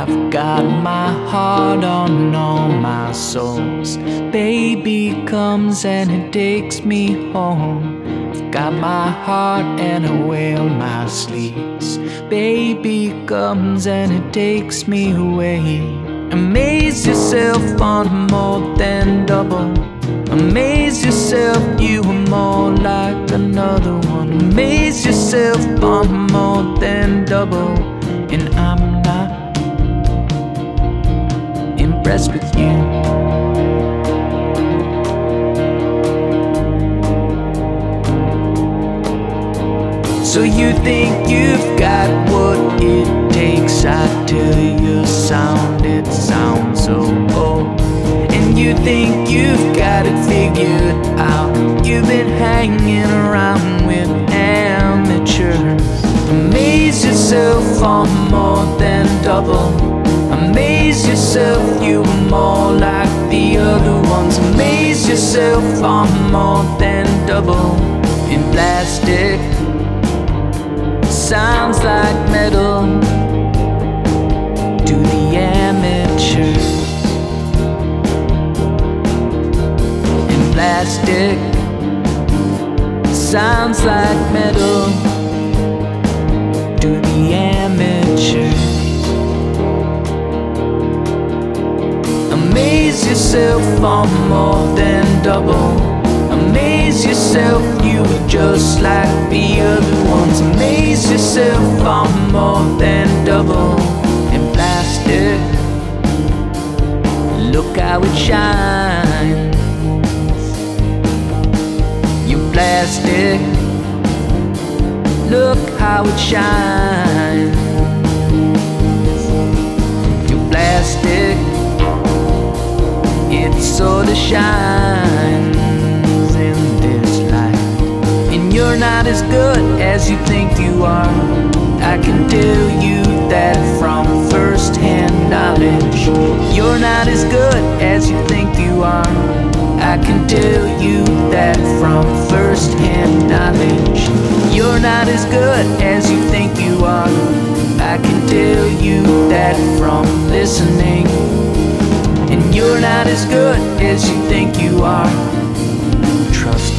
I've got my heart on all my souls. Baby comes and it takes me home. I've got my heart and I wear my sleeves. Baby comes and it takes me away. Amaze yourself on more than double. Amaze yourself, you are more like another one. Amaze yourself on more than double. And I'm not impressed with you. So you think you've got what it takes? I tell you, it sounds so old. And you think you've got it figured out. You've been hanging around with amateurs. Amaze yourself on more than double. Amaze yourself, you are more like the other ones. Amaze yourself on more than double. In plastic, sounds like metal to the amateur. In plastic, sounds like metal to the amateur. Amaze yourself on more than double. Amaze yourself, you are just like the other ones. Amaze yourself on more than double. In plastic, look how it shines. You plastic, look how it shines. You plastic, it sorta shines in this light. And you're not as good as you think you are. I can tell you that from first-hand knowledge. You're not as good as you think you are. I can tell you that from first-hand knowledge. You're not as good as you think you are. I can tell you that from listening. And you're not as good as you think you are. Trust